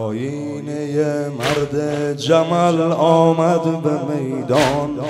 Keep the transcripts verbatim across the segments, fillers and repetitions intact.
آینه مرد جمل آمد به میدان،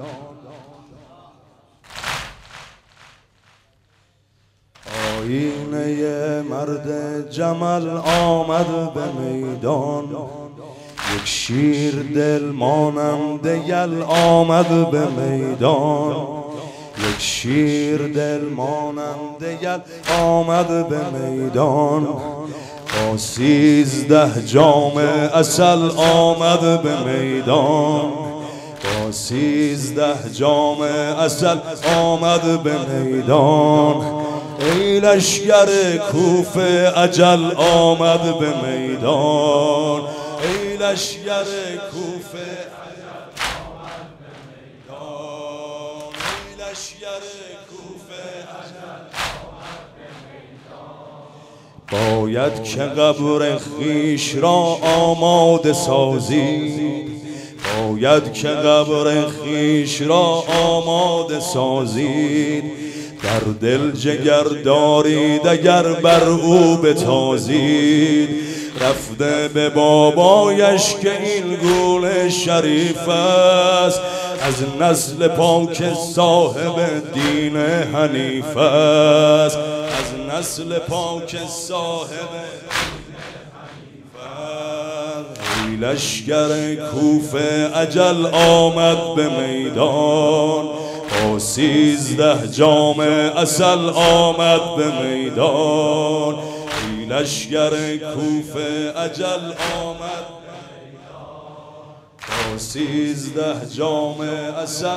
آینه مرد جمل آمد به میدان. یک شیر دل مانند یل آمد به میدان، یک شیر دل مانند یل آمد به میدان. با سیزده جام عسل آمد به میدان، با سیزده جام عسل آمد به میدان. ای لشگر کوفه اجل آمد به میدان، ای لشگر کوفه اجل آمد به میدان، ای لشگر کوفه اجل آمد به میدان. باید که قبر خویش را آماده سازید، باید که قبر خویش را آماده سازید. در دل جگر دارید اگر بر او بتازید. رفته به بابایش که این گول شریف است، از نسل پاک صاحب دین حنیف است، از نسل پاک صاحب دین حنیف است. ای لشگر کوفه اجل آمد به میدان، با سیزده جام عسل آمد به میدان. ای لشگر کوفه اجل آمد به میدان، با سیزده جام عسل.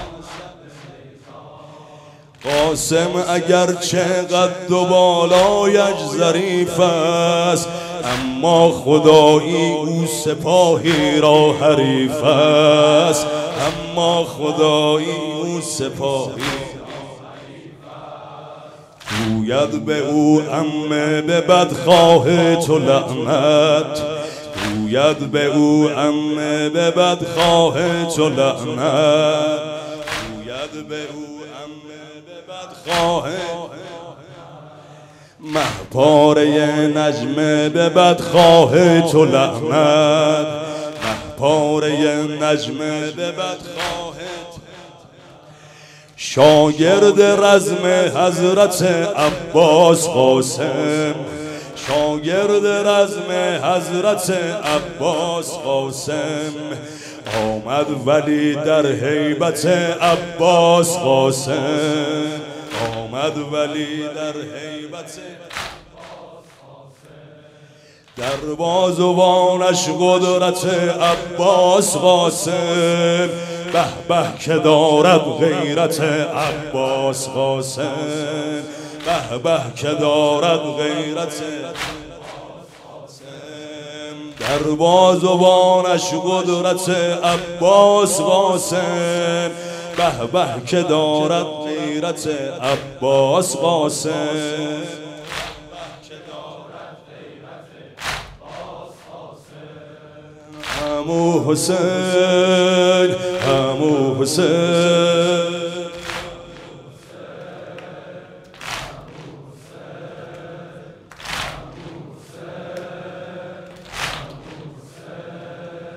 قاسم اگر چه قد و بالایش ظریف است، اما خدایی او سپاهی را حریف است، اما خدایی او سپاهی گوید به او عمه به بدخواه تو لعنت، گوید به او عمه به بدخواه تو لعنت، گوید به او عمه به بدخواه. مهپاره نجمه به بدخواه تو لعنت، مهپاره نجمه به بدخواه. شاگرد رزم حضرت عباس قاسم، شاگرد رزم حضرت عباس قاسم. آمد ولی در هیبت عباس قاسم، آمد ولی در هیبت عباس قاسم. در بازوانش قدرت عباس قاسم، به به که دارد غیرت عباس قاسم، به به که دارد غیرت عباس قاسم. در بازوانش قدرت عباس قاسم، به به که دارد غیرت عباس قاسم. عمو حسین، عمو حسین.